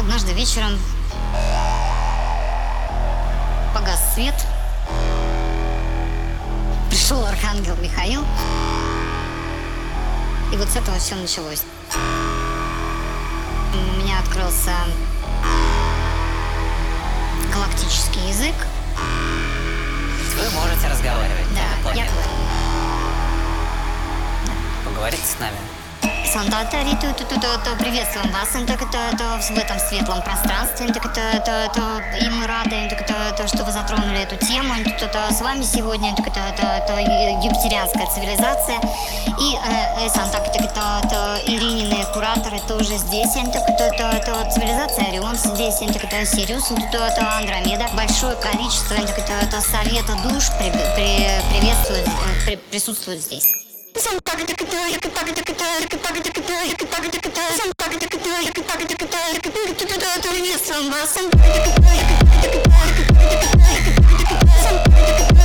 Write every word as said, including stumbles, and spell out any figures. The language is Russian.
Однажды вечером погас свет. Пришел архангел Михаил. И вот с этого все началось. У меня открылся галактический язык. Вы можете разговаривать. Да, я Поговорите с нами. Санта Риту, приветствуем вас в этом светлом пространстве. И мы рады, что вы затронули эту тему. С вами сегодня юпитерианская цивилизация. И Санта Иринины кураторы тоже здесь. Цивилизация Орион здесь. Сириус, Андромеда. Большое количество совета душ приветствует, присутствует здесь. Приветствуем вас.